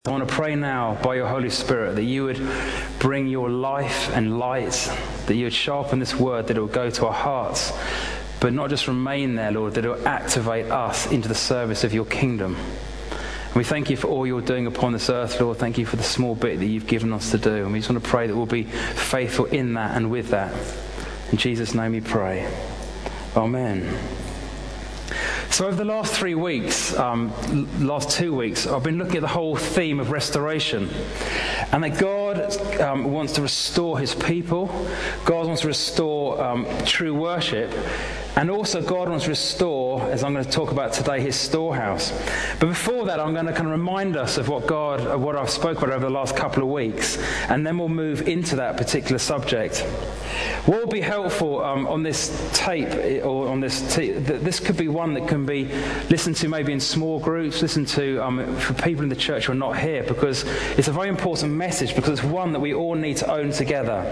I want to pray now by your Holy Spirit that you would bring your life and light, that you would sharpen this word, that it would go to our hearts, but not just remain there, Lord, that it will activate us into the service of your kingdom. And we thank you for all you're doing upon this earth, Lord. Thank you for the small bit that you've given us to do. And we just want to pray that we'll be faithful in that and with that. In Jesus' name we pray. Amen. So over the last 3 weeks, last 2 weeks, I've been looking at the whole theme of restoration. And that God wants to restore his people. God wants to restore true worship. And also God wants to restore, as I'm going to talk about today, his storehouse. But before that, I'm going to kind of remind us of what I've spoken about over the last couple of weeks. And then we'll move into that particular subject. What will be helpful on this tape, or on this could be one that can be listened to maybe in small groups, listened to for people in the church who are not here, because it's a very important message, because it's one that we all need to own together.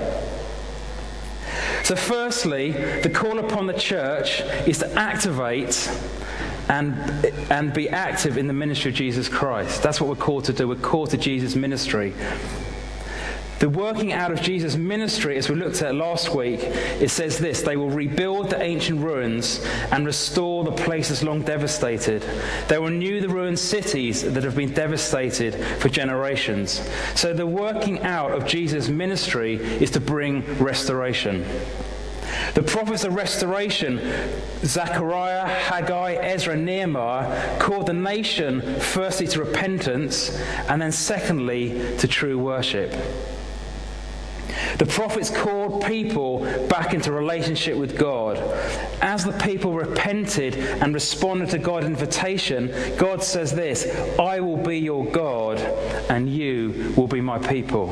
So firstly, the call upon the church is to activate and be active in the ministry of Jesus Christ. That's what we're called to do. We're called to Jesus' ministry. The working out of Jesus' ministry, as we looked at last week, it says this: they will rebuild the ancient ruins and restore the places long devastated. They will renew the ruined cities that have been devastated for generations. So the working out of Jesus' ministry is to bring restoration. The prophets of restoration, Zechariah, Haggai, Ezra, and Nehemiah, called the nation firstly to repentance and then secondly to true worship. The prophets called people back into relationship with God. As the people repented and responded to God's invitation, God says this: I will be your God and you will be my people.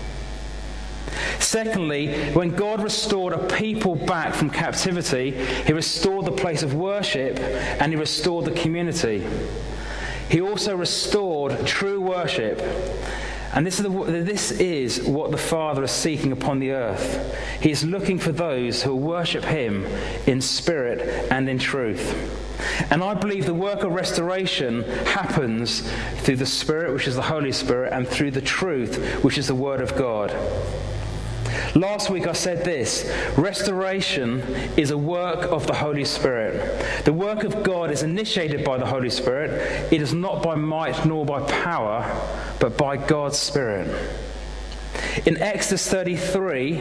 Secondly, when God restored a people back from captivity, he restored the place of worship and he restored the community. He also restored true worship. And this is what the Father is seeking upon the earth. He is looking for those who will worship him in spirit and in truth. And I believe the work of restoration happens through the Spirit, which is the Holy Spirit, and through the truth, which is the Word of God. Last week I said this: restoration is a work of the Holy Spirit. The work of God is initiated by the Holy Spirit. It is not by might nor by power, but by God's Spirit. In Exodus 33,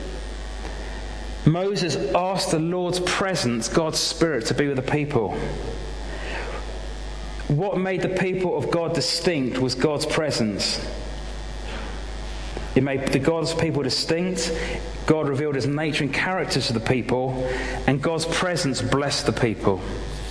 Moses asked the Lord's presence, God's Spirit, to be with the people. What made the people of God distinct was God's presence. It made the God's people distinct. God revealed his nature and character to the people, and God's presence blessed the people.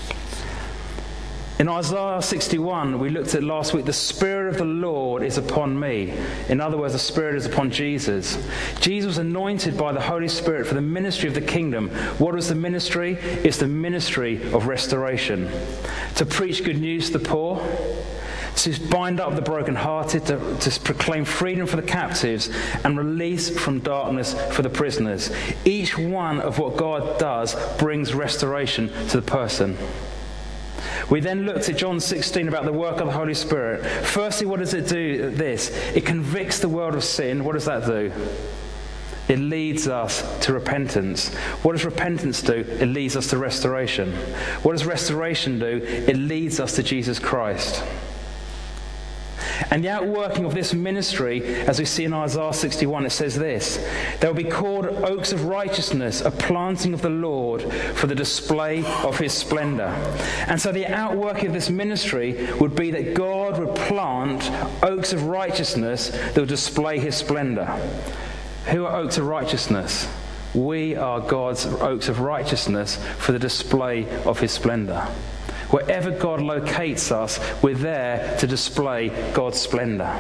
In Isaiah 61, we looked at last week, the Spirit of the Lord is upon me. In other words, the Spirit is upon Jesus. Jesus was anointed by the Holy Spirit for the ministry of the kingdom. What was the ministry? It's the ministry of restoration. To preach good news to the poor, to bind up the brokenhearted, to proclaim freedom for the captives and release from darkness for the prisoners. Each one of what God does brings restoration to the person. We then looked at John 16 about the work of the Holy Spirit. Firstly, what does it do? It convicts the world of sin. What does that do? It leads us to repentance. What does repentance do? It leads us to restoration. What does restoration do? It leads us to Jesus Christ. And the outworking of this ministry, as we see in Isaiah 61, it says this: they will be called oaks of righteousness, a planting of the Lord for the display of his splendor. And so the outworking of this ministry would be that God would plant oaks of righteousness that will display his splendor. Who are oaks of righteousness? We are God's oaks of righteousness for the display of his splendor. Wherever God locates us, we're there to display God's splendor.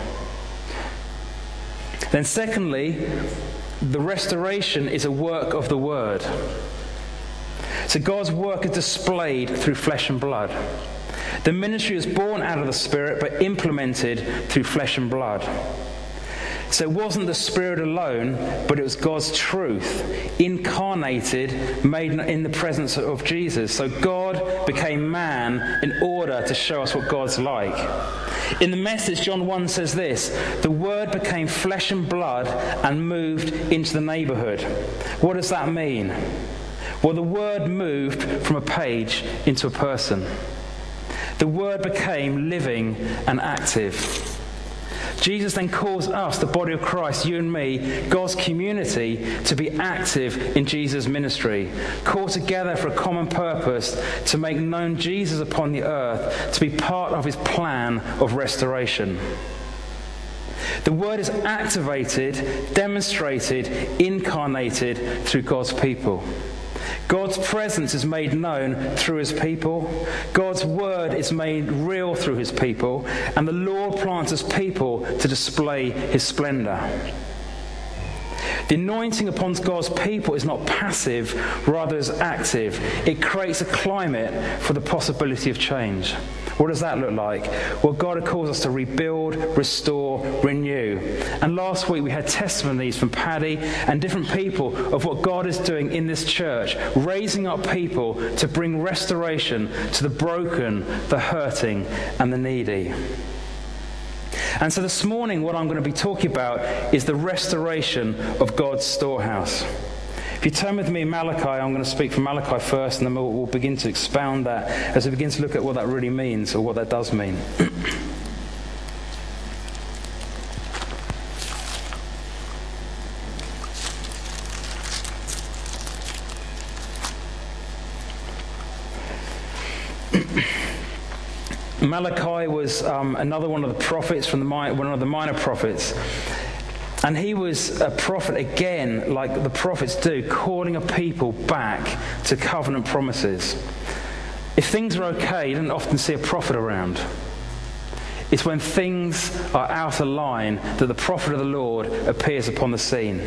Then secondly, the restoration is a work of the Word. So God's work is displayed through flesh and blood. The ministry is born out of the Spirit, but implemented through flesh and blood. So it wasn't the Spirit alone, but it was God's truth, incarnated, made in the presence of Jesus. So God became man in order to show us what God's like. In the Message, John 1 says this: "The Word became flesh and blood and moved into the neighbourhood." What does that mean? Well, the Word moved from a page into a person. The Word became living and active. Jesus then calls us, the body of Christ, you and me, God's community, to be active in Jesus' ministry, called together for a common purpose to make known Jesus upon the earth, to be part of his plan of restoration. The Word is activated, demonstrated, incarnated through God's people. God's presence is made known through his people. God's word is made real through his people. And the Lord plants his people to display his splendor. The anointing upon God's people is not passive, rather is active. It creates a climate for the possibility of change. What does that look like? Well, God calls us to rebuild, restore, renew. And last week we had testimonies from Paddy and different people of what God is doing in this church, raising up people to bring restoration to the broken, the hurting, and the needy. And so this morning what I'm going to be talking about is the restoration of God's storehouse. If you turn with me Malachi, I'm going to speak from Malachi first, and then we'll begin to expound that as we begin to look at what that really means, or what that does mean. Malachi was another one of the prophets from one of the minor prophets. And he was a prophet again, like the prophets do, calling a people back to covenant promises. If things are okay, you don't often see a prophet around. It's when things are out of line that the prophet of the Lord appears upon the scene.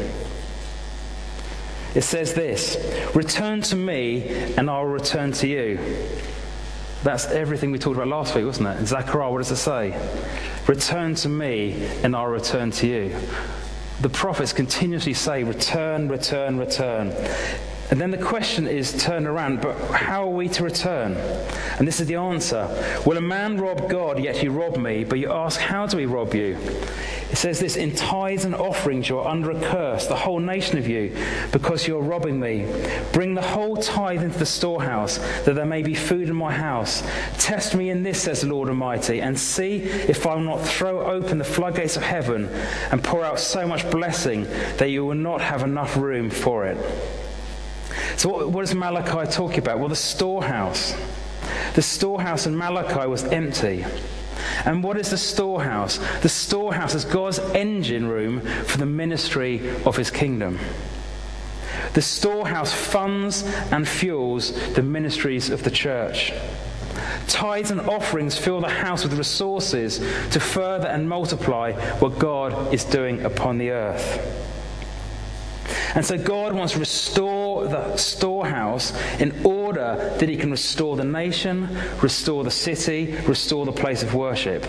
It says this: "Return to me, and I will return to you." That's everything we talked about last week, wasn't it? In Zechariah, what does it say? "Return to me, and I'll return to you." The prophets continuously say, return, return, return. And then the question is turned around, but how are we to return? And this is the answer. "Will a man rob God, yet he rob me? But you ask, how do we rob you?" It says this: "In tithes and offerings you are under a curse, the whole nation of you, because you are robbing me. Bring the whole tithe into the storehouse, that there may be food in my house. Test me in this, says the Lord Almighty, and see if I will not throw open the floodgates of heaven and pour out so much blessing that you will not have enough room for it." So what is Malachi talking about? Well, the storehouse. The storehouse in Malachi was empty. And what is the storehouse? The storehouse is God's engine room for the ministry of his kingdom. The storehouse funds and fuels the ministries of the church. Tithes and offerings fill the house with resources to further and multiply what God is doing upon the earth. And so God wants to restore the storehouse in order that he can restore the nation, restore the city, restore the place of worship.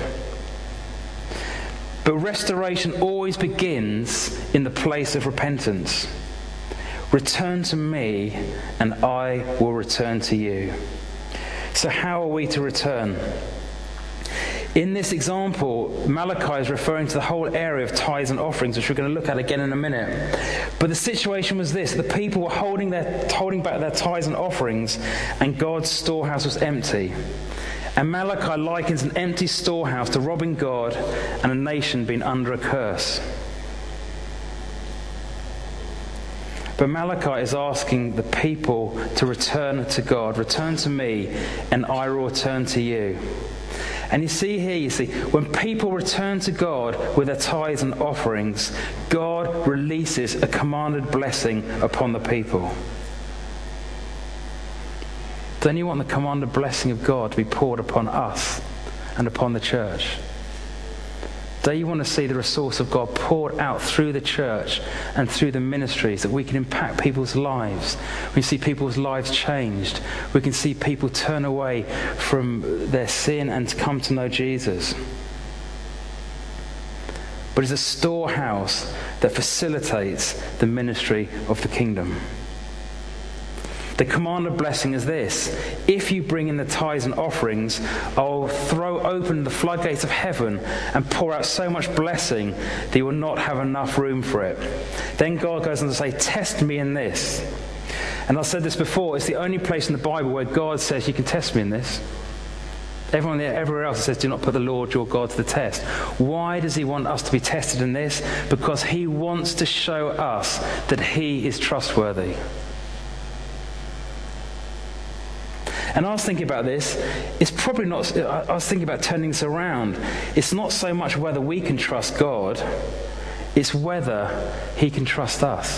But restoration always begins in the place of repentance. "Return to me, and I will return to you." So how are we to return? In this example, Malachi is referring to the whole area of tithes and offerings, which we're going to look at again in a minute. But the situation was this: the people were holding back their tithes and offerings, and God's storehouse was empty. And Malachi likens an empty storehouse to robbing God and a nation being under a curse. But Malachi is asking the people to return to God. "Return to me, and I will return to you." And you see, when people return to God with their tithes and offerings, God releases a commanded blessing upon the people. Don't you want the commanded blessing of God to be poured upon us and upon the church? Don't you want to see the resource of God poured out through the church and through the ministries, that we can impact people's lives? We see people's lives changed. We can see people turn away from their sin and to come to know Jesus. But it's a storehouse that facilitates the ministry of the kingdom. The command of blessing is this: if you bring in the tithes and offerings, I'll throw open the floodgates of heaven and pour out so much blessing that you will not have enough room for it. Then God goes on to say, test me in this. And I've said this before, it's the only place in the Bible where God says you can test me in this. Everywhere else it says, do not put the Lord your God to the test. Why does he want us to be tested in this? Because he wants to show us that he is trustworthy. And I was thinking about this, it's probably not, I was thinking about turning this around. It's not so much whether we can trust God, it's whether he can trust us.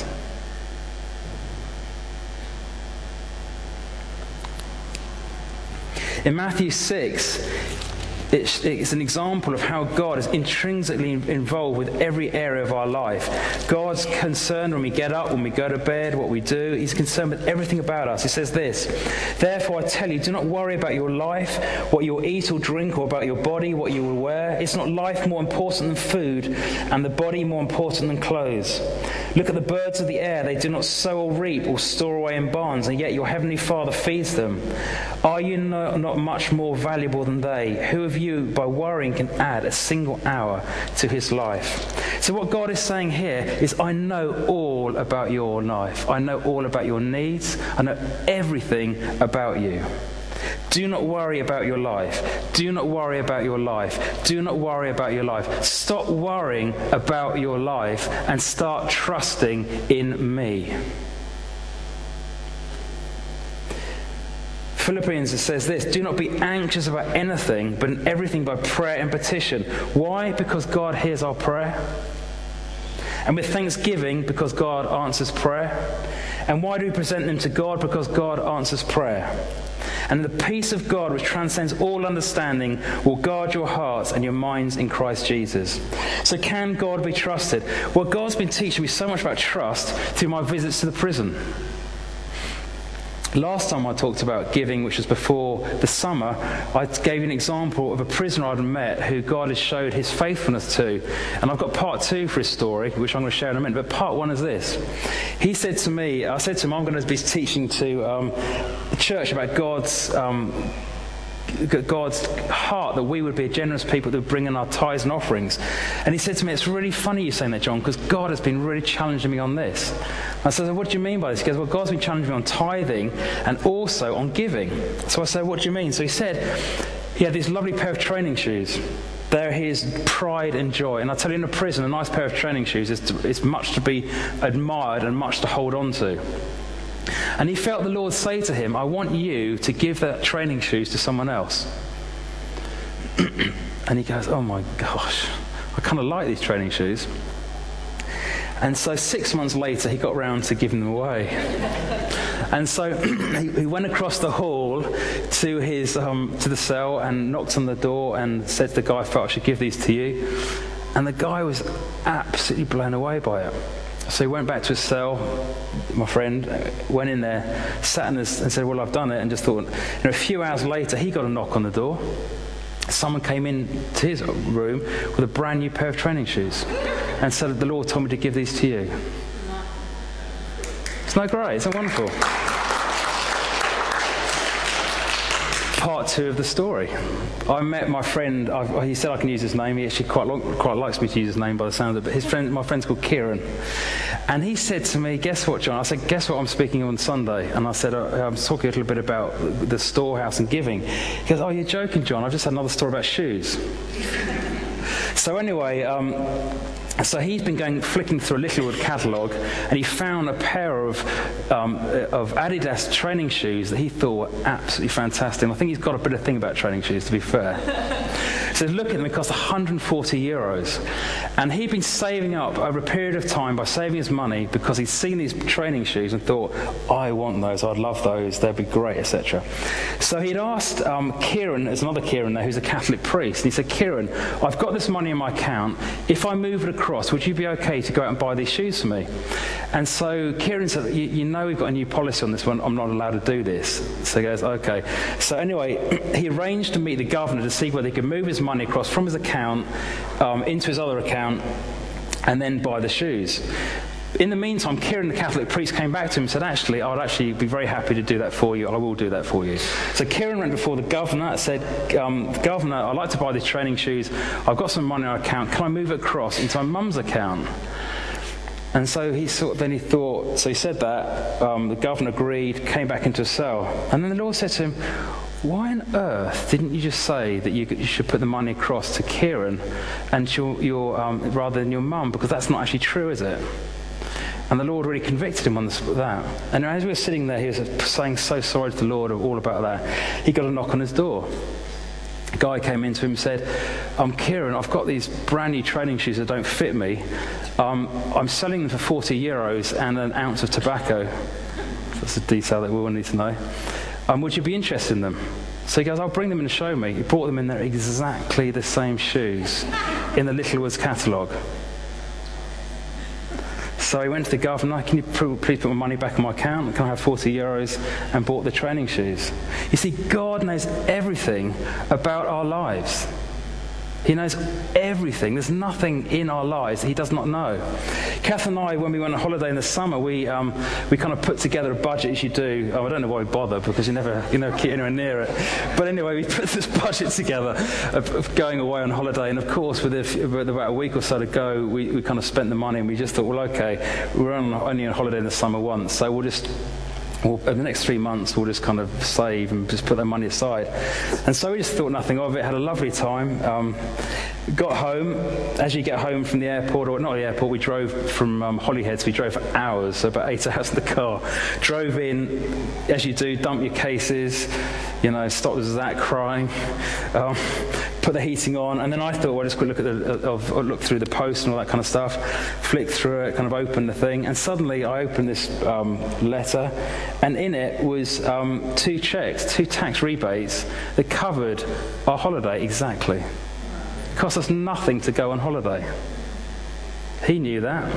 In Matthew 6, it's an example of how God is intrinsically involved with every area of our life. God's concerned when we get up, when we go to bed, what we do. He's concerned with everything about us. He says this: therefore I tell you, do not worry about your life, what you'll eat or drink, or about your body, what you will wear. Is not life more important than food, and the body more important than clothes? Look at the birds of the air. They do not sow or reap or store away in barns, and yet your heavenly Father feeds them. Are you not much more valuable than they? Who of you, by worrying, can add a single hour to his life? So what God is saying here is, I know all about your life. I know all about your needs. I know everything about you. Do not worry about your life. Do not worry about your life. Do not worry about your life. Stop worrying about your life and start trusting in me. Philippians, it says this: do not be anxious about anything, but in everything by prayer and petition. Why? Because God hears our prayer. And with thanksgiving, because God answers prayer. And why do we present them to God? Because God answers prayer. And the peace of God, which transcends all understanding, will guard your hearts and your minds in Christ Jesus. So can God be trusted? Well, God's been teaching me so much about trust through my visits to the prison. Last time I talked about giving, which was before the summer, I gave you an example of a prisoner I'd met who God has showed his faithfulness to. And I've got part 2 for his story, which I'm going to share in a minute. But part 1 is this. He said to me, I said to him, I'm going to be teaching to the church about God's heart, that we would be a generous people that would bring in our tithes and offerings. And he said to me, it's really funny you saying that, John, because God has been really challenging me on this. I said, what do you mean by this? He goes, well, God's been challenging me on tithing and also on giving. So I said, what do you mean? So he said he had this lovely pair of training shoes. They're his pride and joy. And I tell you, in a prison, a nice pair of training shoes is much to be admired and much to hold on to. And he felt the Lord say to him, I want you to give that training shoes to someone else. And he goes, oh my gosh, I kind of like these training shoes. And so 6 months later, he got round to giving them away. And so he went across the hall to his to the cell and knocked on the door and said to the guy, I felt I should give these to you. And the guy was absolutely blown away by it. So he went back to his cell, my friend, went in there, sat in this and said, well, I've done it, and just thought, a few hours later, he got a knock on the door. Someone came in to his room with a brand new pair of training shoes and said, the Lord told me to give these to you. Isn't that great? Isn't that wonderful? Part 2 of the story. I met my friend. He said I can use his name. He actually quite likes me to use his name by the sound of it. But my friend's called Kieran, and he said to me, "Guess what, John?" I said, "Guess what? I'm speaking on Sunday." And I said, "I'm talking a little bit about the storehouse and giving." He goes, "Oh, you're joking, John? I've just had another story about shoes." So anyway. So he's been flicking through a Littlewood catalogue, and he found a pair of Adidas training shoes that he thought were absolutely fantastic. And I think he's got a bit of thing about training shoes, to be fair. So look at them, it cost €140. And he'd been saving up over a period of time by saving his money because he'd seen these training shoes and thought, I want those, I'd love those, they'd be great, etc. So he'd asked Kieran, there's another Kieran there who's a Catholic priest, and he said, Kieran, I've got this money in my account. If I move it across, would you be okay to go out and buy these shoes for me? And so Kieran said, you know we've got a new policy on this one, I'm not allowed to do this. So he goes, okay. So anyway, he arranged to meet the governor to see whether he could move his money across from his account into his other account and then buy the shoes. In the meantime, Kieran, the Catholic priest, came back to him and said, actually, I'd actually be very happy to do that for you. I will do that for you. So Kieran went before the governor and said, Governor, I'd like to buy these training shoes. I've got some money on our account. Can I move it across into my mum's account? And so he said that. The governor agreed, came back into a cell. And then the Lord said to him, why on earth didn't you just say that you should put the money across to Kieran and your rather than your mum? Because that's not actually true, is it? And the Lord really convicted him on that. And as we were sitting there, he was saying so sorry to the Lord all about that. He got a knock on his door. A guy came in to him and said, Kieran, I've got these brand new training shoes that don't fit me. I'm selling them for 40 euros and an ounce of tobacco. That's a detail that we all need to know. Would you be interested in them? So he goes, I'll bring them in and show me. He brought them in. They're exactly the same shoes in the Littlewoods catalogue. So he went to the governor, can you please put my money back in my account? Can I have 40 euros? And bought the training shoes. You see, God knows everything about our lives. He knows everything. There's nothing in our lives that he does not know. Kath and I, when we went on holiday in the summer, we kind of put together a budget, as you do. I don't know why we bother, because you never keep anywhere near it. But anyway, we put this budget together of going away on holiday. And of course, with about a week or so to go, we kind of spent the money, and we just thought, well, okay, we're only on holiday in the summer once, so we'll over the next 3 months, we'll just kind of save and just put that money aside. And so we just thought nothing of it, had a lovely time. Got home. As you get home from the airport, or not the airport, we drove from Holyheads. We drove for hours, so about 8 hours in the car. Drove in, as you do, dump your cases, stop Zach crying, put the heating on, and then I thought, well, just quick look through the post and all that kind of stuff, flick through it, kind of open the thing, and suddenly I opened this letter, and in it was 2 checks, 2 tax rebates that covered our holiday exactly. It cost us nothing to go on holiday. He knew that.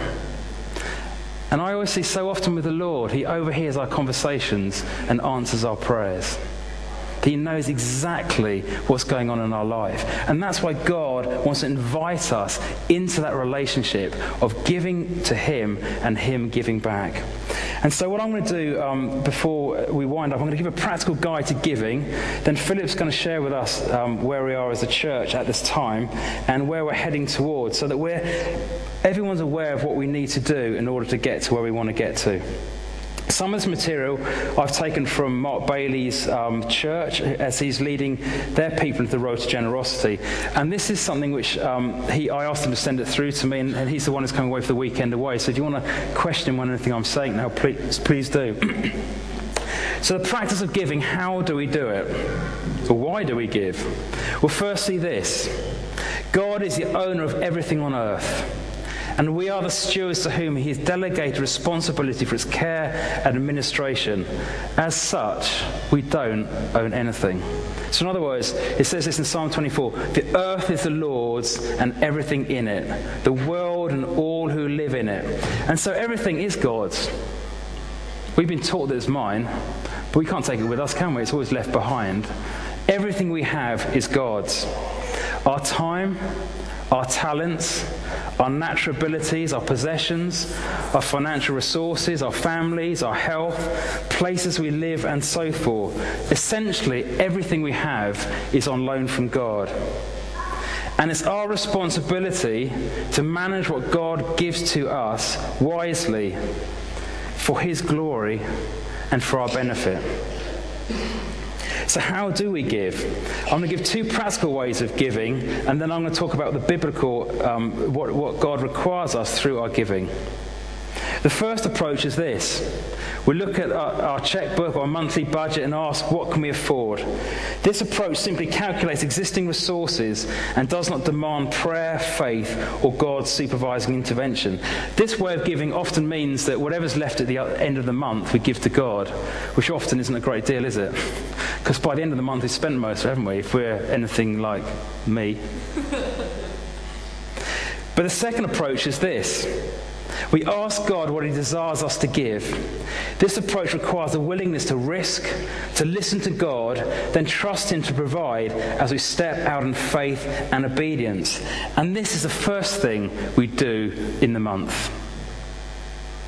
And I always see so often with the Lord, he overhears our conversations and answers our prayers. He knows exactly what's going on in our life. And that's why God wants to invite us into that relationship of giving to him and him giving back. And so what I'm going to do before we wind up, I'm going to give a practical guide to giving. Then Philip's going to share with us where we are as a church at this time and where we're heading towards, so that everyone's aware of what we need to do in order to get to where we want to get to. Some of this material I've taken from Mark Bailey's church as he's leading their people into the road to generosity. And this is something which I asked him to send it through to me, and he's the one who's coming away for the weekend away. So if you want to question him on anything I'm saying now, please do. So the practice of giving, how do we do it? Or why do we give? Well, firstly this. God is the owner of everything on earth. And we are the stewards to whom he has delegated responsibility for its care and administration. As such, we don't own anything. So in other words, it says this in Psalm 24, the earth is the Lord's and everything in it, the world and all who live in it. And so everything is God's. We've been taught that it's mine, but we can't take it with us, can we? It's always left behind. Everything we have is God's. Our time, our talents, our natural abilities, our possessions, our financial resources, our families, our health, places we live, and so forth. Essentially, everything we have is on loan from God. And it's our responsibility to manage what God gives to us wisely for his glory and for our benefit. So how do we give? I'm going to give 2 practical ways of giving, and then I'm going to talk about the biblical, what God requires us through our giving. The first approach is this. We look at our checkbook, our monthly budget, and ask, what can we afford? This approach simply calculates existing resources and does not demand prayer, faith, or God's supervising intervention. This way of giving often means that whatever's left at the end of the month, we give to God, which often isn't a great deal, is it? Because by the end of the month, we've spent most of it, haven't we, if we're anything like me. But the second approach is this. We ask God what he desires us to give. This approach requires a willingness to risk, to listen to God, then trust him to provide as we step out in faith and obedience. And this is the first thing we do in the month.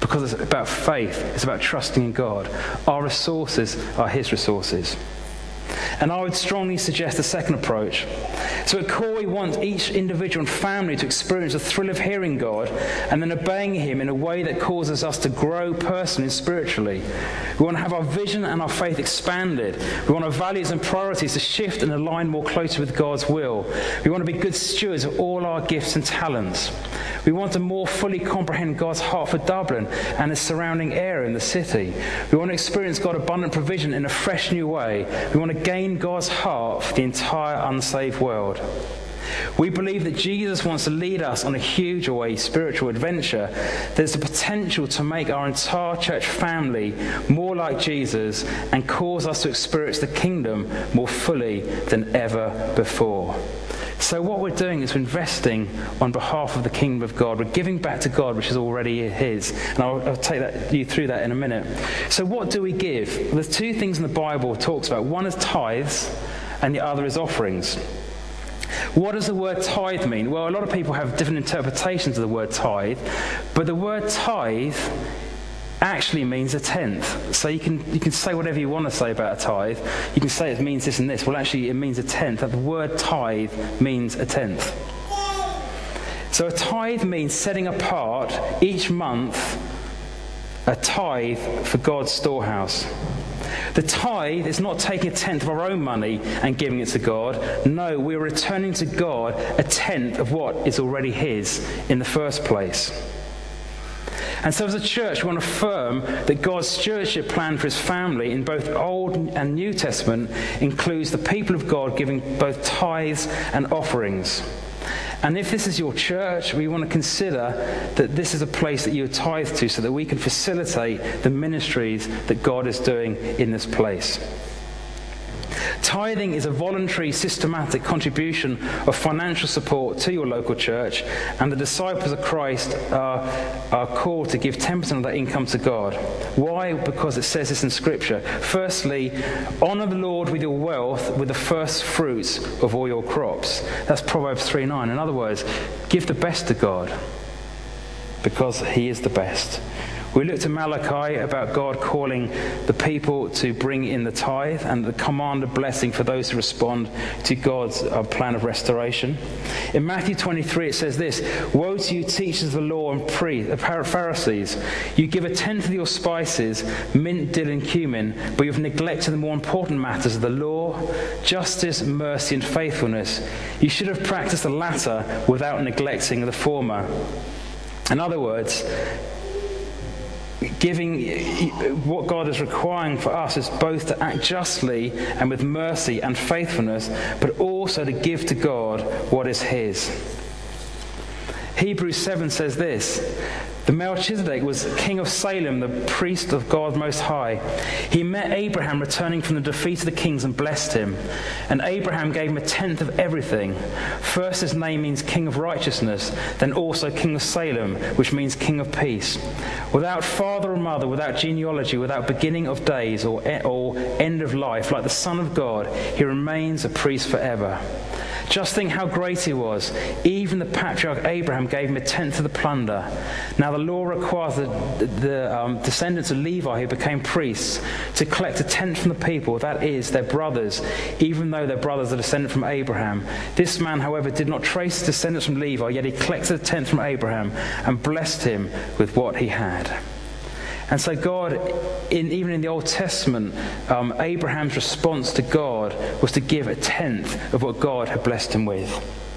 because it's about faith. It's about trusting in God. Our resources are his resources. And I would strongly suggest a second approach. So at core, we want each individual and family to experience the thrill of hearing God and then obeying him in a way that causes us to grow personally and spiritually. We want to have our vision and our faith expanded. We want our values and priorities to shift and align more closely with God's will. We want to be good stewards of all our gifts and talents. We want to more fully comprehend God's heart for Dublin and the surrounding area in the city. We want to experience God's abundant provision in a fresh new way. We want to gain God's heart for the entire unsaved world. We believe that Jesus wants to lead us on a huge spiritual adventure. There's the potential to make our entire church family more like Jesus and cause us to experience the kingdom more fully than ever before. So what we're doing is we're investing on behalf of the kingdom of God. We're giving back to God, which is already his. And I'll take you through that in a minute. So what do we give? Well, there's two things in the Bible it talks about. One is tithes and the other is offerings. What does the word tithe mean? Well, a lot of people have different interpretations of the word tithe, but the word tithe actually means a tenth. So you can say whatever you want to say about a tithe. You can say it means this and this. Well, actually, it means a tenth. The word tithe means a tenth. So a tithe means setting apart each month a tithe for God's storehouse. The tithe is not taking a tenth of our own money and giving it to God. No, we're returning to God a tenth of what is already his in the first place. And so as a church, we want to affirm that God's stewardship plan for his family in both Old and New Testament includes the people of God giving both tithes and offerings. And if this is your church, we want to consider that this is a place that you tithe to so that we can facilitate the ministries that God is doing in this place. Tithing is a voluntary, systematic contribution of financial support to your local church, and the disciples of Christ are called to give 10% of their income to God. Why? Because it says this in Scripture. Firstly, honour the Lord with your wealth, with the first fruits of all your crops. That's Proverbs 3:9. In other words, give the best to God, because he is the best. We looked at Malachi about God calling the people to bring in the tithe and the command of blessing for those who respond to God's plan of restoration. In Matthew 23 it says this: "Woe to you, teachers of the law and Pharisees! You give a tenth of your spices, mint, dill and cumin, but you've neglected the more important matters of the law, justice, mercy and faithfulness. You should have practiced the latter without neglecting the former." In other words, giving, what God is requiring for us is both to act justly and with mercy and faithfulness, but also to give to God what is his. Hebrews 7 says this: "The Melchizedek was king of Salem, the priest of God Most High. He met Abraham returning from the defeat of the kings and blessed him. And Abraham gave him a tenth of everything. First his name means king of righteousness, then also king of Salem, which means king of peace. Without father or mother, without genealogy, without beginning of days or end of life, like the Son of God, he remains a priest forever. Just think how great he was. Even the patriarch Abraham gave him a tenth of the plunder. Now the law requires the descendants of Levi who became priests to collect a tenth from the people, that is, their brothers, even though their brothers are descended from Abraham. This man, however, did not trace his descendants from Levi, yet he collected a tenth from Abraham and blessed him with what he had." And so God, even in the Old Testament, Abraham's response to God was to give a tenth of what God had blessed him with.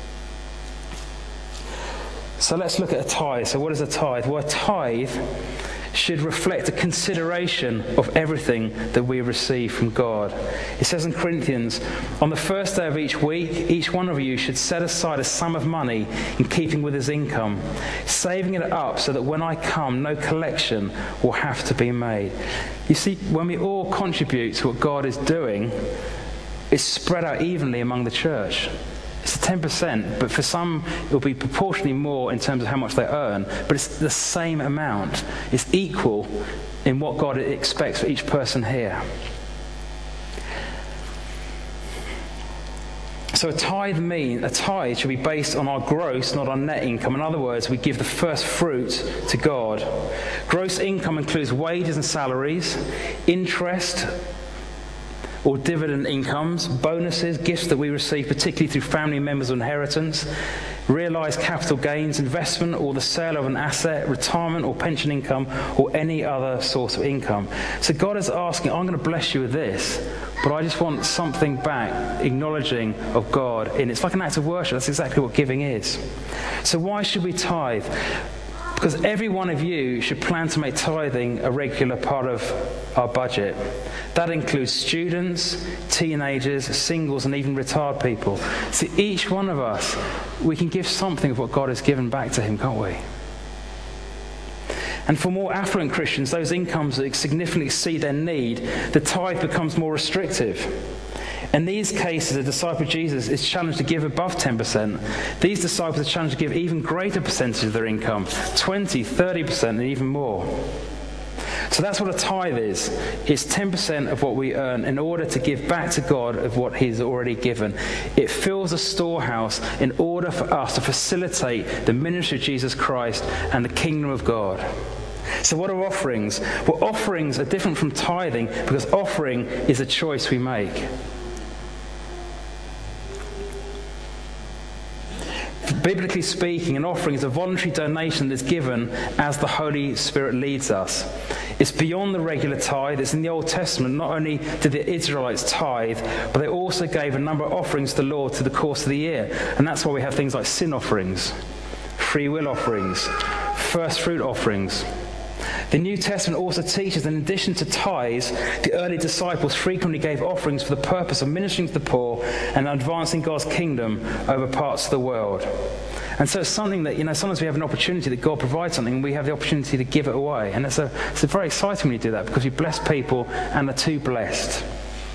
So let's look at a tithe. So what is a tithe? Well, a tithe should reflect a consideration of everything that we receive from God. It says in Corinthians, "On the first day of each week, each one of you should set aside a sum of money in keeping with his income, saving it up so that when I come, no collection will have to be made." You see, when we all contribute to what God is doing, it's spread out evenly among the church. It's 10%, but for some it will be proportionally more in terms of how much they earn, but it's the same amount. It's equal in what God expects for each person here. So a tithe should be based on our gross, not our net income. In other words, we give the first fruit to God. Gross income includes wages and salaries, interest or dividend incomes, bonuses, gifts that we receive, particularly through family members or inheritance, realised capital gains, investment or the sale of an asset, retirement or pension income, or any other source of income. So God is asking, I'm going to bless you with this, but I just want something back, acknowledging of God. And it's like an act of worship. That's exactly what giving is. So why should we tithe? Because every one of you should plan to make tithing a regular part of our budget. That includes students, teenagers, singles, and even retired people. So each one of us, we can give something of what God has given back to him, can't we? And for more affluent Christians, those incomes that significantly exceed their need, the tithe becomes more restrictive. In these cases, a disciple of Jesus is challenged to give above 10%. These disciples are challenged to give even greater percentage of their income, 20, 30%, and even more. So that's what a tithe is. It's 10% of what we earn in order to give back to God of what he's already given. It fills a storehouse in order for us to facilitate the ministry of Jesus Christ and the kingdom of God. So what are offerings? Well, offerings are different from tithing because offering is a choice we make. Biblically speaking, an offering is a voluntary donation that is given as the Holy Spirit leads us. It's beyond the regular tithe. It's in the Old Testament. Not only did the Israelites tithe, but they also gave a number of offerings to the Lord through the course of the year. And that's why we have things like sin offerings, free will offerings, first fruit offerings. The New Testament also teaches that in addition to tithes, the early disciples frequently gave offerings for the purpose of ministering to the poor and advancing God's kingdom over parts of the world. And so it's something that, sometimes we have an opportunity that God provides something and we have the opportunity to give it away. And it's very exciting when you do that because you bless people and are too blessed.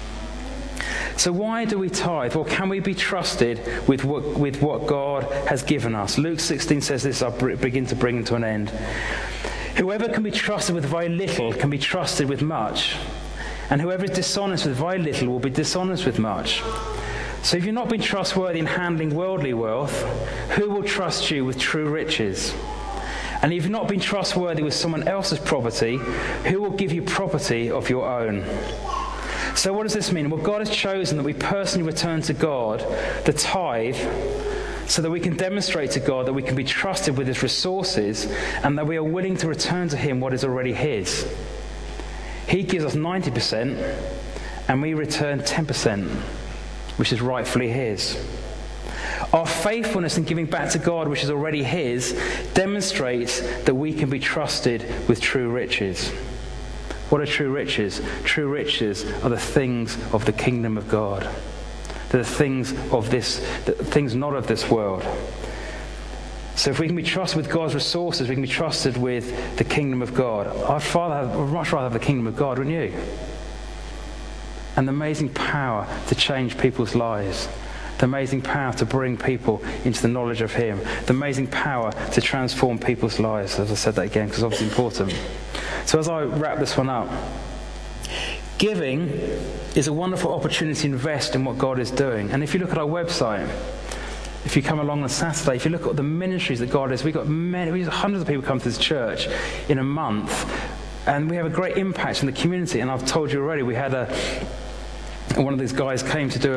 So why do we tithe? Well, can we be trusted with what God has given us? Luke 16 says this, I'll begin to bring to an end. Whoever can be trusted with very little can be trusted with much. And whoever is dishonest with very little will be dishonest with much. So if you've not been trustworthy in handling worldly wealth, who will trust you with true riches? And if you've not been trustworthy with someone else's property, who will give you property of your own? So what does this mean? Well, God has chosen that we personally return to God the tithe so that we can demonstrate to God that we can be trusted with his resources and that we are willing to return to him what is already his. He gives us 90% and we return 10%, which is rightfully his. Our faithfulness in giving back to God, which is already his, demonstrates that we can be trusted with true riches. What are true riches? True riches are the things of the kingdom of God. They're the things not of this world. So if we can be trusted with God's resources, we can be trusted with the kingdom of God. I'd much rather have the kingdom of God, wouldn't you? And the amazing power to change people's lives. The amazing power to bring people into the knowledge of him. The amazing power to transform people's lives. As I said that again, because it's obviously important. So as I wrap this one up, giving is a wonderful opportunity to invest in what God is doing. And if you look at our website, if you come along on Saturday, if you look at the ministries that God is, we've got hundreds of people come to this church in a month, and we have a great impact in the community. And I've told you already, we had one of these guys came to do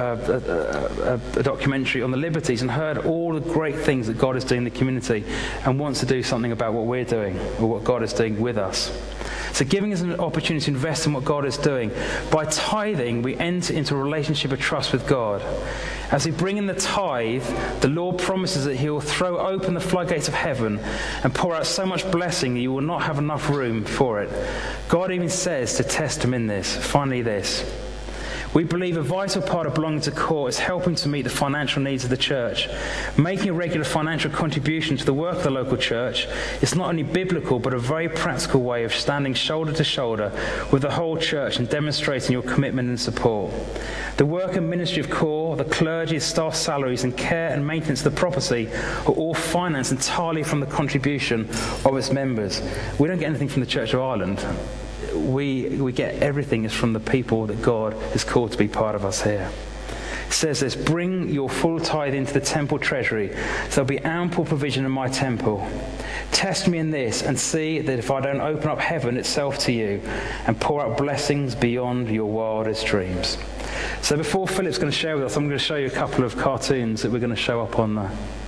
a documentary on the Liberties and heard all the great things that God is doing in the community and wants to do something about what we're doing or what God is doing with us. So giving is an opportunity to invest in what God is doing. By tithing, we enter into a relationship of trust with God. As we bring in the tithe, the Lord promises that he will throw open the floodgates of heaven and pour out so much blessing that you will not have enough room for it. God even says to test him in this. Finally, this. We believe a vital part of belonging to CORE is helping to meet the financial needs of the church. Making a regular financial contribution to the work of the local church is not only biblical but a very practical way of standing shoulder to shoulder with the whole church and demonstrating your commitment and support. The work and ministry of CORE, the clergy, staff salaries and care and maintenance of the property are all financed entirely from the contribution of its members. We don't get anything from the Church of Ireland. We get everything is from the people that God has called to be part of us here. It says this, bring your full tithe into the temple treasury, so there'll be ample provision in my temple. Test me in this and see that if I don't open up heaven itself to you and pour out blessings beyond your wildest dreams. So before Philip's going to share with us, I'm going to show you a couple of cartoons that we're going to show up on there.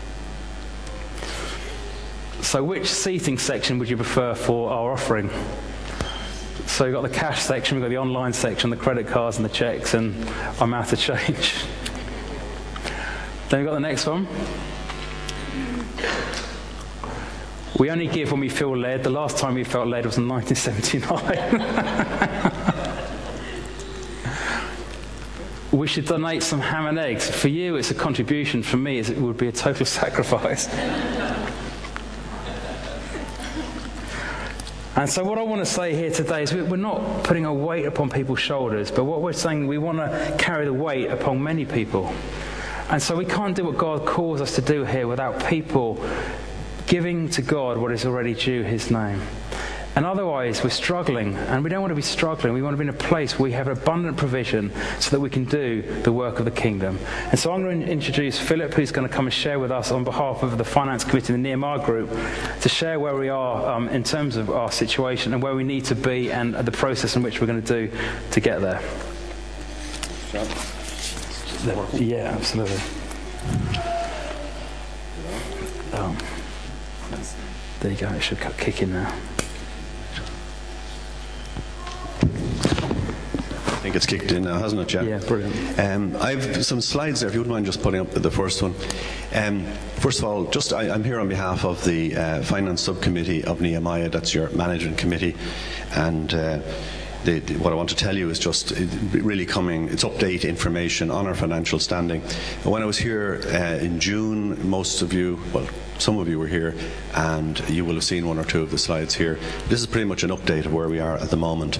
So which seating section would you prefer for our offering? So you've got the cash section, we've got the online section, the credit cards and the checks, and I'm out of change. Then we've got the next one. We only give when we feel led. The last time we felt led was in 1979. We should donate some ham and eggs. For you, it's a contribution. For me, it would be a total sacrifice. And so what I want to say here today is we're not putting a weight upon people's shoulders, but what we're saying, we want to carry the weight upon many people. And so we can't do what God calls us to do here without people giving to God what is already due his name. And otherwise, we're struggling, and we don't want to be struggling. We want to be in a place where we have abundant provision so that we can do the work of the kingdom. And so I'm going to introduce Philip, who's going to come and share with us on behalf of the Finance Committee and the Nehemiah Group, to share where we are in terms of our situation and where we need to be and the process in which we're going to do to get there. Yeah, absolutely. There you go, it should kick in now. I think it's kicked in now, hasn't it, Jack? Yeah, brilliant. I have some slides there, if you wouldn't mind just putting up the first one. First of all, I'm here on behalf of the Finance Subcommittee of Nehemiah. That's your management committee. And what I want to tell you is just really it's update information on our financial standing. When I was here in June, some of you were here, and you will have seen one or two of the slides here. This is pretty much an update of where we are at the moment.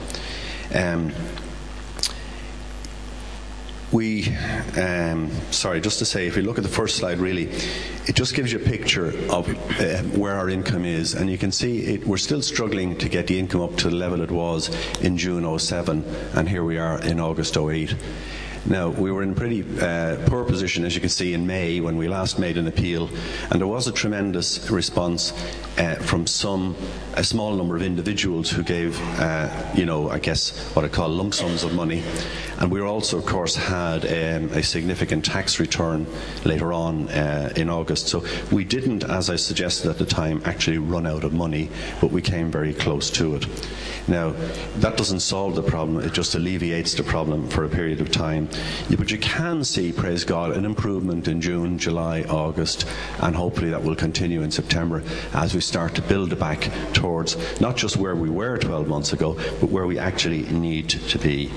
Just to say, if you look at the first slide, really, it just gives you a picture of where our income is, and you can see we're still struggling to get the income up to the level it was in June 2007, and here we are in August 2008. Now, we were in a pretty poor position, as you can see, in May when we last made an appeal, and there was a tremendous response from a small number of individuals who gave, I guess what I call lump sums of money. And we also, of course, had a significant tax return later on in August. So we didn't, as I suggested at the time, actually run out of money, but we came very close to it. Now, that doesn't solve the problem, it just alleviates the problem for a period of time. But you can see, praise God, an improvement in June, July, August, and hopefully that will continue in September as we start to build back towards not just where we were 12 months ago, but where we actually need to be.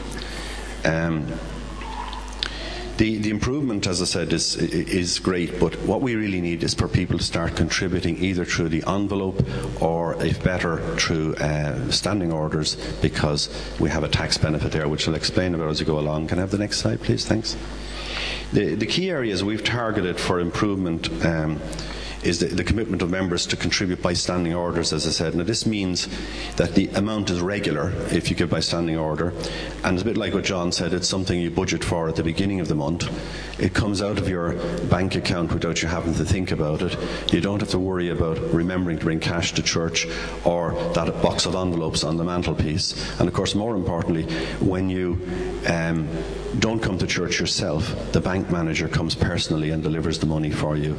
The improvement, as I said, is great, but what we really need is for people to start contributing either through the envelope or, if better, through standing orders, because we have a tax benefit there, which I'll explain about as we go along. Can I have the next slide, please? Thanks. The key areas we've targeted for improvement is the commitment of members to contribute by standing orders, as I said. Now, this means that the amount is regular if you give by standing order, and it's a bit like what John said, it's something you budget for at the beginning of the month. It comes out of your bank account without you having to think about it. You don't have to worry about remembering to bring cash to church or that box of envelopes on the mantelpiece. And of course, more importantly, when you don't come to church yourself, the bank manager comes personally and delivers the money for you.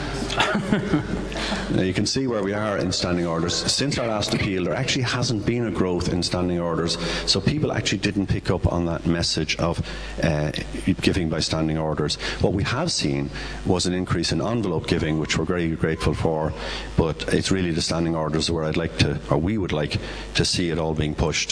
Now, you can see where we are in standing orders. Since our last appeal, there actually hasn't been a growth in standing orders, so people actually didn't pick up on that message of giving by standing orders. What we have seen was an increase in envelope giving, which we're very grateful for, but it's really the standing orders where we would like to see it all being pushed.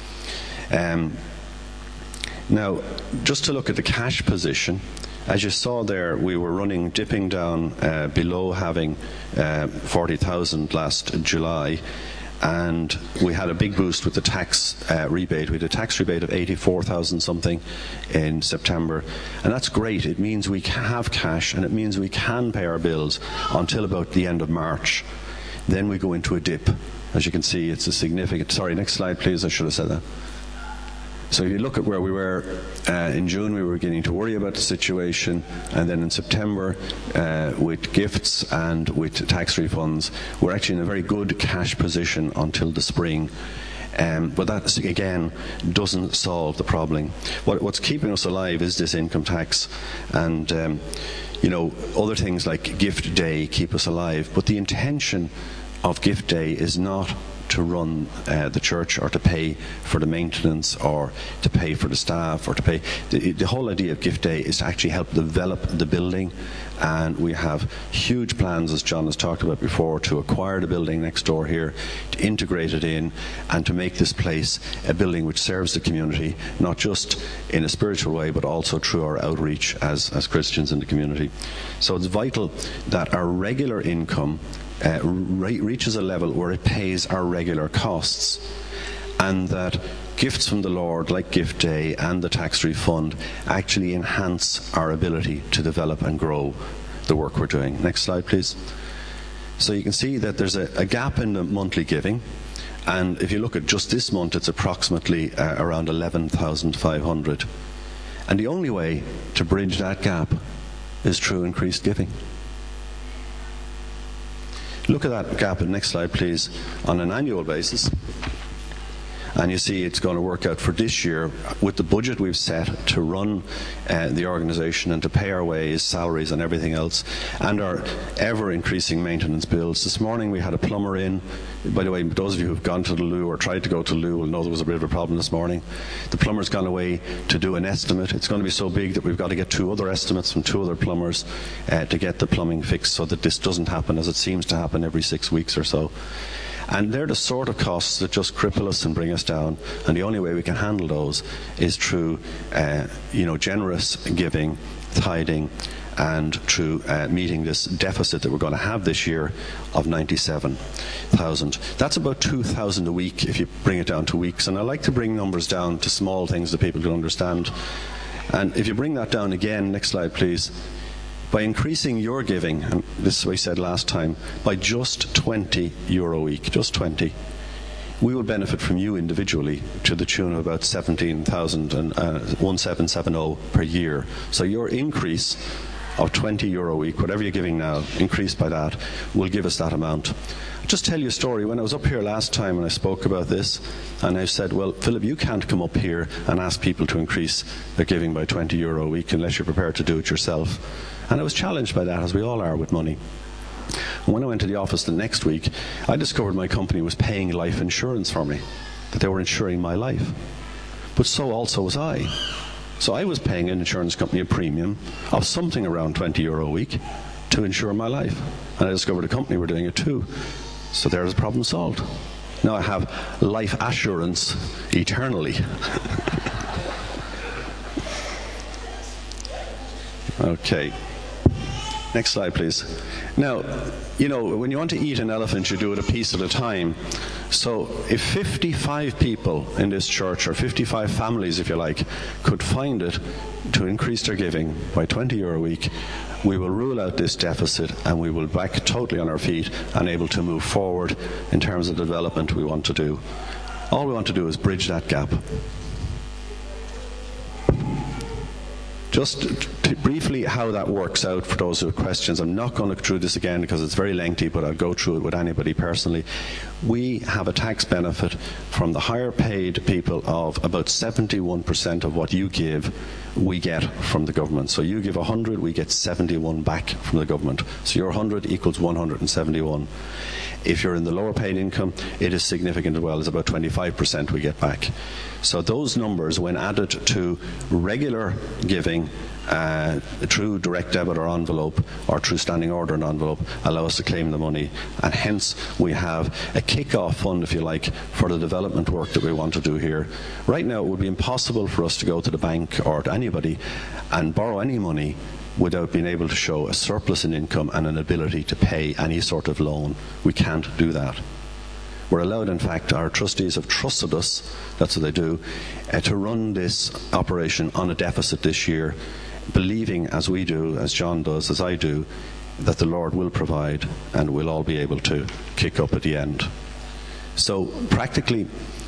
Now, just to look at the cash position, as you saw there, we were dipping down below having 40,000 last July, and we had a big boost with the tax rebate. We had a tax rebate of 84,000 something in September, and that's great. It means we have cash, and it means we can pay our bills until about the end of March. Then we go into a dip. As you can see, it's a significant... Sorry, next slide, please. I should have said that. So if you look at where we were in June, we were beginning to worry about the situation, and then in September, with gifts and with tax refunds, we're actually in a very good cash position until the spring. But that, again, doesn't solve the problem. What's keeping us alive is this income tax, and other things like Gift Day keep us alive. But the intention of Gift Day is not to run the church, or to pay for the maintenance, or to pay for the staff, or to pay. The whole idea of Gift Day is to actually help develop the building, and we have huge plans, as John has talked about before, to acquire the building next door here, to integrate it in, and to make this place a building which serves the community, not just in a spiritual way, but also through our outreach as Christians in the community. So it's vital that our regular income reaches a level where it pays our regular costs, and that gifts from the Lord, like Gift Day and the tax refund, actually enhance our ability to develop and grow the work we're doing. Next slide, please. So you can see that there's a gap in the monthly giving, and if you look at just this month, it's approximately around 11,500. And the only way to bridge that gap is through increased giving. Look at that gap, next slide please, on an annual basis. And you see it's going to work out for this year with the budget we've set to run the organisation and to pay our ways, salaries and everything else, and our ever-increasing maintenance bills. This morning we had a plumber in. By the way, those of you who've gone to the loo or tried to go to the loo will know there was a bit of a problem this morning. The plumber's gone away to do an estimate. It's going to be so big that we've got to get 2 other estimates from 2 other plumbers to get the plumbing fixed, so that this doesn't happen, as it seems to happen every 6 weeks or so. And they're the sort of costs that just cripple us and bring us down. And the only way we can handle those is through, generous giving, tithing, and through meeting this deficit that we're going to have this year of 97,000. That's about 2,000 a week if you bring it down to weeks. And I like to bring numbers down to small things that people can understand. And if you bring that down again, next slide please, by increasing your giving, and this is what we said last time, by just €20 a week, just 20, we will benefit from you individually to the tune of about 1770 per year. So your increase of €20 a week, whatever you're giving now, increased by that, will give us that amount. I'll just tell you a story. When I was up here last time and I spoke about this, and I said, well, Philip, you can't come up here and ask people to increase their giving by €20 a week unless you're prepared to do it yourself. And I was challenged by that, as we all are with money. And when I went to the office the next week, I discovered my company was paying life insurance for me, that they were insuring my life. But so also was I. So I was paying an insurance company a premium of something around €20 a week to insure my life. And I discovered a company were doing it too. So there's the problem solved. Now I have life assurance eternally. Okay. Next slide, please. Now, when you want to eat an elephant, you do it a piece at a time. So if 55 people in this church, or 55 families, if you like, could find it to increase their giving by €20 a week, we will rule out this deficit, and we will be back totally on our feet and able to move forward in terms of the development we want to do. All we want to do is bridge that gap. Just briefly how that works out for those who have questions. I'm not going to go through this again because it's very lengthy, but I'll go through it with anybody personally. We have a tax benefit from the higher paid people of about 71% of what you give, we get from the government. So you give 100, we get 71 back from the government. So your 100 equals 171. If you're in the lower paid income, it is significant as well. It's about 25% we get back. So those numbers, when added to regular giving through direct debit or envelope, or through standing order and envelope, allow us to claim the money. And hence we have a kick-off fund, if you like, for the development work that we want to do here. Right now it would be impossible for us to go to the bank or to anybody and borrow any money without being able to show a surplus in income and an ability to pay any sort of loan. We can't do that. We're allowed, in fact, our trustees have trusted us, that's what they do, to run this operation on a deficit this year, believing, as we do, as John does, as I do, that the Lord will provide and we'll all be able to kick up at the end. So practically,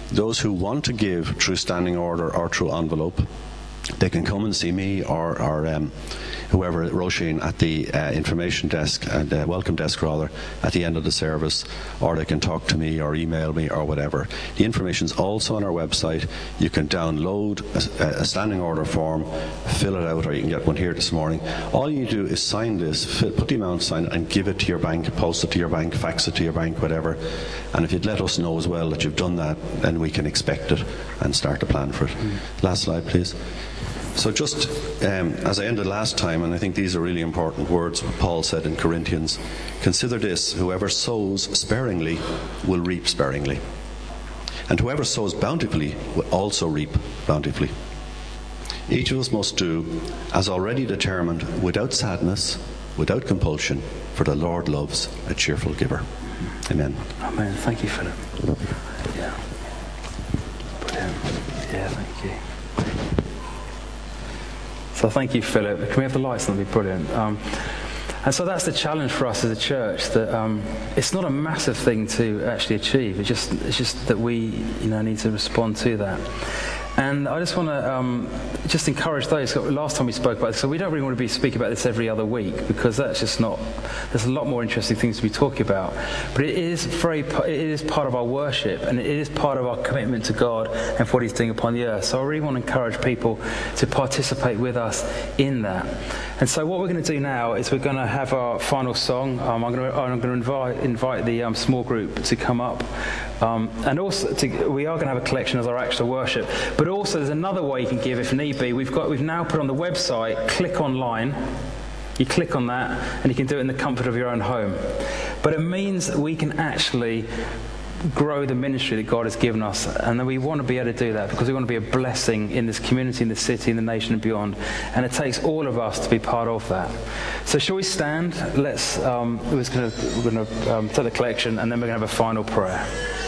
Those who want to give through standing order or through envelope, they can come and see me or whoever, Roisin, at the information desk and welcome desk rather, at the end of the service, or they can talk to me or email me or whatever. The information's also on our website. You can download a standing order form, fill it out, or you can get one here this morning. All you do is sign this, put the amount, sign it, and give it to your bank, post it to your bank, fax it to your bank, whatever. And if you'd let us know as well that you've done that, then we can expect it and start to plan for it. Last slide, please. So just as I ended last time, and I think these are really important words, what Paul said in Corinthians, consider this: whoever sows sparingly will reap sparingly, and whoever sows bountifully will also reap bountifully. Each of us must do as already determined, without sadness, without compulsion, for the Lord loves a cheerful giver. Amen. Amen. Thank you, Philip. Yeah. Brilliant. Yeah, thank you. So thank you, Philip. Can we have the lights? That'd be brilliant. And so that's the challenge for us as a church, that it's not a massive thing to actually achieve. It's just that we need to respond to that. And I just want to just encourage those. Last time we spoke about this, so we don't really want to be speaking about this every other week, because that's just not. There's a lot more interesting things to be talking about. But it is part of our worship, and it is part of our commitment to God and for what He's doing upon the earth. So I really want to encourage people to participate with us in that. And so what we're going to do now is we're going to have our final song. I'm going to invite the small group to come up, and also we are going to have a collection as our actual worship. But also there's another way you can give if need be. We've now put on the website, click online. You click on that and you can do it in the comfort of your own home. But it means that we can actually grow the ministry that God has given us, and that we want to be able to do that because we want to be a blessing in this community, in the city, in the nation and beyond. And it takes all of us to be part of that. So shall we stand? We're going to take the collection, and then we're going to have a final prayer.